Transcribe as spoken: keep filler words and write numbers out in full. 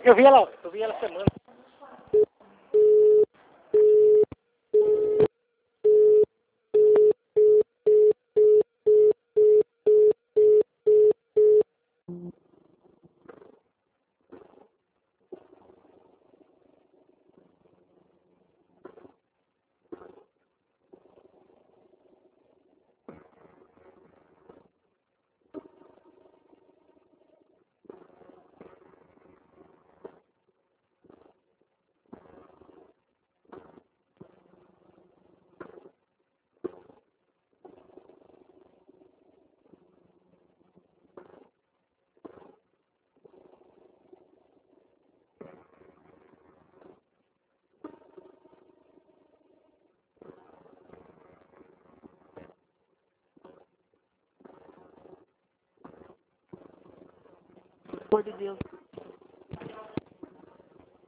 Eu vi ela, eu vi ela semana. Pelo amor de Deus.